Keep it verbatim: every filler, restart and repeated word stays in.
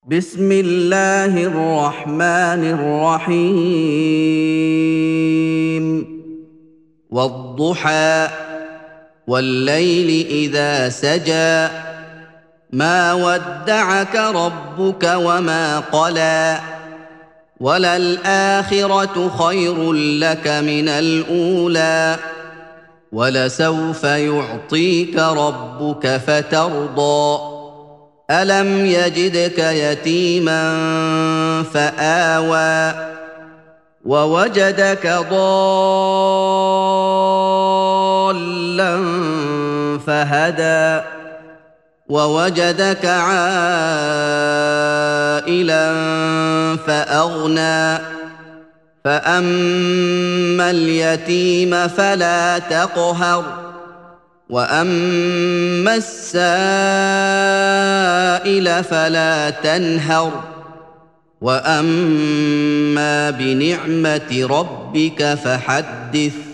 بسم الله الرحمن الرحيم والضحى والليل إذا سجى ما ودعك ربك وما قلى وللآخرة خير لك من الأولى ولسوف يعطيك ربك فترضى ألم يجدك يتيما فآوى ووجدك ضالا فهدى ووجدك عائلا فأغنى فأما اليتيم فلا تقهر وأما السائل فلا تنهر وأما بنعمة ربك فحدث